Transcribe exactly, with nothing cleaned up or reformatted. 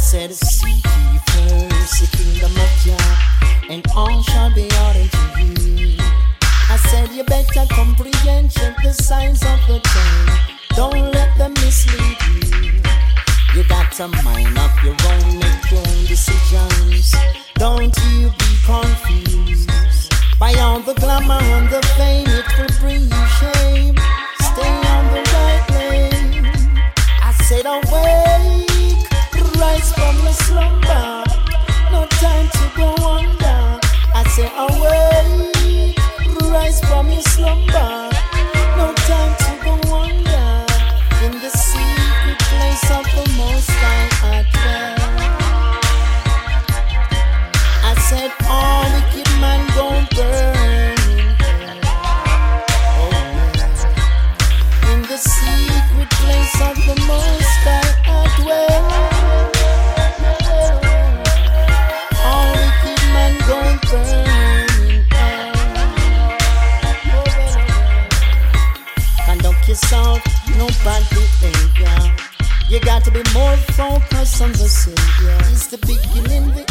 said, seek ye first the kingdom of Jah, and all shall be added to you. I said, you better comprehend, check the signs of the time. Don't let them mislead you. You got to mind up your own, make your own decisions. Don't you be confused by all the glamour and the fame. It will bring you shame. Stay on the right lane. I said, awake, rise from the slumber. No time to go under. I said, awake, rise from your slumber. No time to go under. In the secret place of the Most High I dwell. I said, all wicked man gon' burn in hell. Oh yeah. In the secret place of the Most High I dwell. All wicked man gon' burn in hell. Oh yeah. Conduct yourself, no bad behavior. You got to be more focused on the Savior. He's the beginning, the